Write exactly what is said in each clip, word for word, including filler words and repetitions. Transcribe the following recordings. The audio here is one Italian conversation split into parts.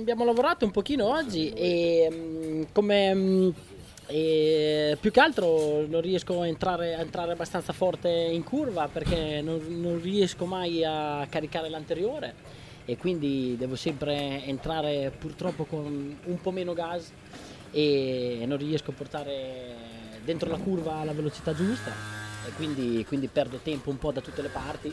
abbiamo lavorato un pochino oggi e mh, come mh, e più che altro non riesco a entrare, a entrare abbastanza forte in curva perché non, non riesco mai a caricare l'anteriore e quindi devo sempre entrare purtroppo con un po' meno gas e non riesco a portare dentro la curva la velocità giusta e quindi, quindi perdo tempo un po' da tutte le parti.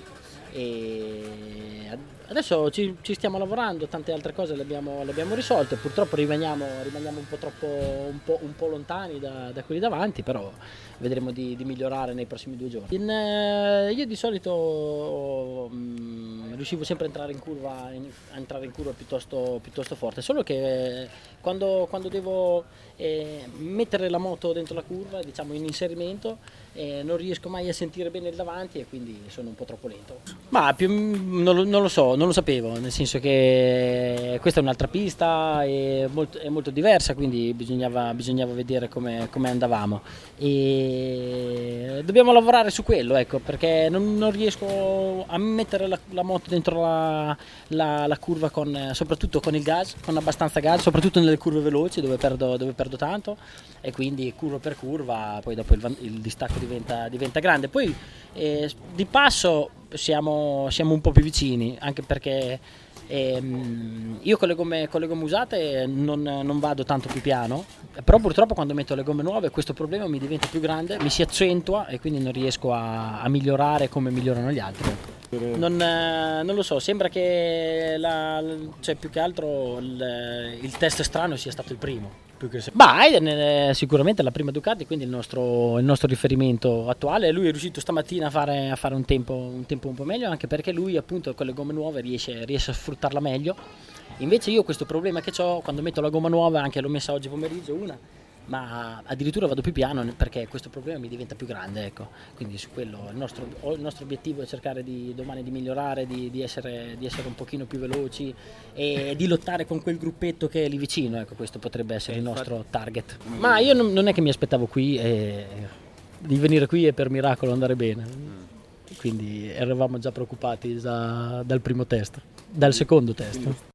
E adesso ci, ci stiamo lavorando, tante altre cose le abbiamo, le abbiamo risolte, purtroppo rimaniamo, rimaniamo un po' troppo un po', un po' lontani da, da quelli davanti, però vedremo di, di migliorare nei prossimi due giorni. In, eh, io di solito mh, riuscivo sempre a entrare in curva, in, a entrare in curva piuttosto, piuttosto forte, solo che eh, quando, quando devo eh, mettere la moto dentro la curva, diciamo in inserimento, eh, non riesco mai a sentire bene il davanti e quindi sono un po' troppo lento. Ma più, non, lo, non lo so, non lo sapevo, nel senso che questa è un'altra pista, è molto, è molto diversa, quindi bisognava, bisognava vedere come, come andavamo. E dobbiamo lavorare su quello, ecco, perché non, non riesco a mettere la, la moto dentro la, la, la curva, con, soprattutto con il gas, con abbastanza gas, soprattutto nelle curve veloci dove perdo, dove perdo tanto, e quindi curva per curva, poi dopo il, il distacco diventa, diventa grande. Poi eh, di passo siamo, siamo un po' più vicini, anche perché ehm, io con le gomme, con le gomme usate non, non vado tanto più piano, però purtroppo quando metto le gomme nuove questo problema mi diventa più grande, mi si accentua e quindi non riesco a, a migliorare come migliorano gli altri. Non, eh, non lo so, sembra che la, cioè, più che altro il, il test strano sia stato il primo. Bah, Hayden è sicuramente la prima Ducati, quindi il nostro, il nostro riferimento attuale. Lui è riuscito stamattina a fare, a fare un, tempo, un tempo un po' meglio, anche perché lui appunto con le gomme nuove riesce, riesce a sfruttarla meglio. Invece io questo problema che ho quando metto la gomma nuova, anche l'ho messa oggi pomeriggio una, ma addirittura vado più piano perché questo problema mi diventa più grande, ecco. Quindi su quello il nostro, il nostro obiettivo è cercare di domani di migliorare, di, di, essere, di essere un pochino più veloci e di lottare con quel gruppetto che è lì vicino, ecco, questo potrebbe essere il nostro target. Ma io non, non è che mi aspettavo qui e di venire qui e per miracolo andare bene, quindi eravamo già preoccupati da, dal primo test, dal secondo test.